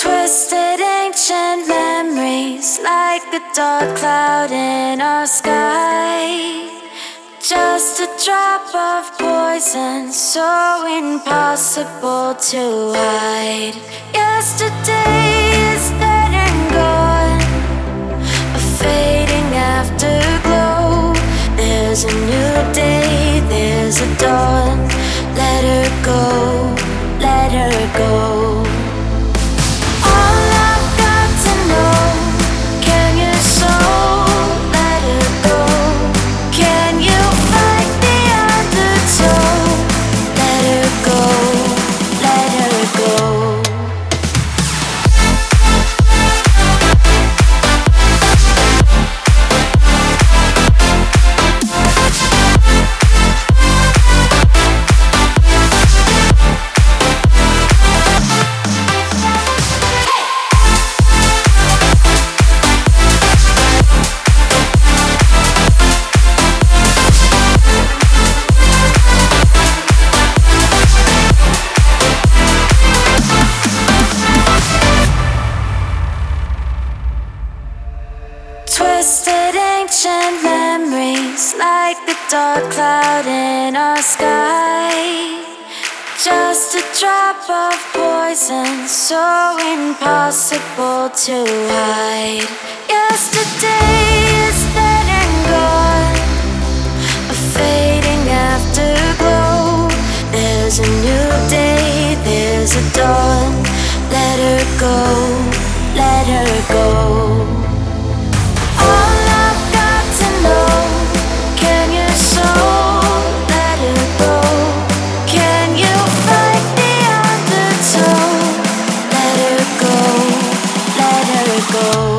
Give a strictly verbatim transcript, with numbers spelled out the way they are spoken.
Twisted ancient memories like a dark cloud in our sky. Just a drop of poison, so impossible to hide. Yesterday is dead and gone, a fading afterglow. There's a new day, there's a dawn. Let her go, let her go. Twisted ancient memories like the dark cloud in our sky. Just a drop of poison, so impossible to hide. Yesterday is dead and gone, a fading afterglow. There's a new day, there's a dawn. Let her go, let her go. Go.